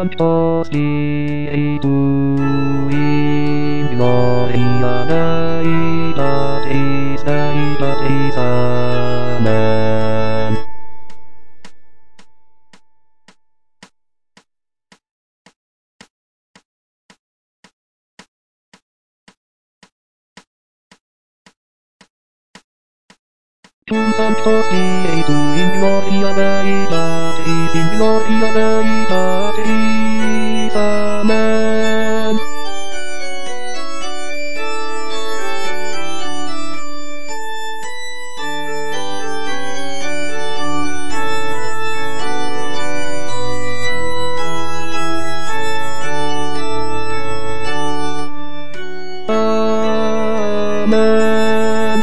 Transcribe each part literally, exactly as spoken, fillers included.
Santo Spiritu in gloria Dei Patris Dei Patris. Amen. Cum Sancto Spiritu in gloria Dei Patris in gloria Dei Patris. Amen. Amen.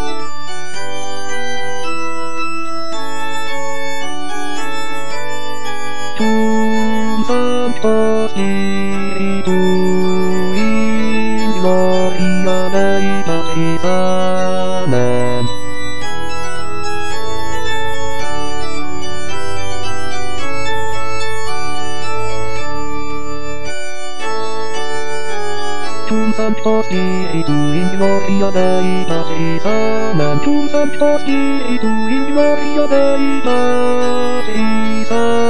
Cum Sancto Spiritu in gloria Dei Patris. Amen. Cum Sancto Spiritu in gloria Dei Patris. Amen. Cum Sancto Spiritu in gloria Dei Patris.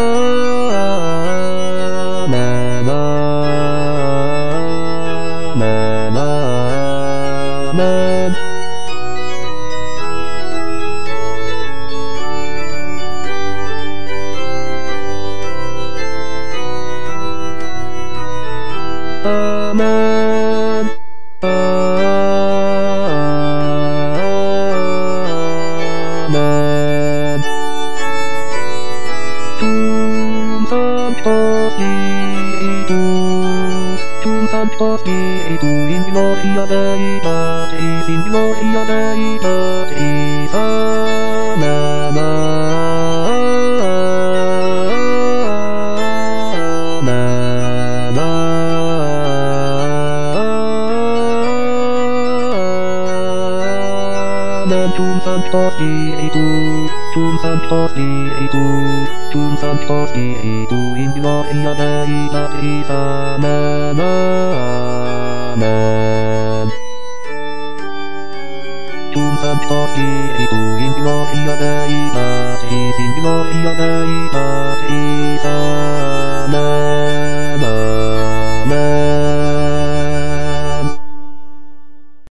Amen. Amen. Amen. Amen. Amen. Cum Sancto Spiritu, Cum Sancto Spiritu in gloria Dei Patris, in gloria Dei Patris. Amen. Amen. Amen. Cum Sancto Spiritu, Cum Sancto Spiritu, Cum Sancto Spiritu in gloria Dei Patris. Amen. Amen. Cum Sancto Spiritu in gloria Dei Patris, in gloria Dei Patris. Amen. Amen.